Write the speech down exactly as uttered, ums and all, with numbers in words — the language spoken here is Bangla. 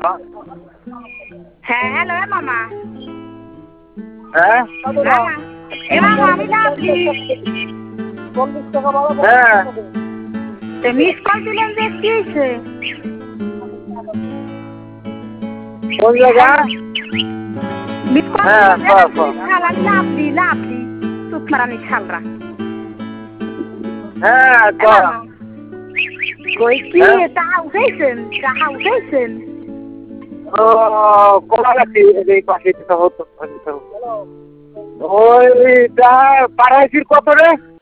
হ্যাঁ হ্যালো মামা। হ্যাঁ এ মামা আমি লাভলি। হ্যাঁ মিস কল দিলেন যে কি হয়েছে? কোন জায়গা? মিস কল হ্যাঁ দিলেন ক ক শালা লাভলি লাভলি চুপ মারানি শালরা। হ্যাঁ ক কই কি হ্যাঁ? টাকা উঠাইছেন? টাকা উঠাইছেন? ও কলা গাছি এই পাশে হতো ওইটা পাড়াইছির কত রে?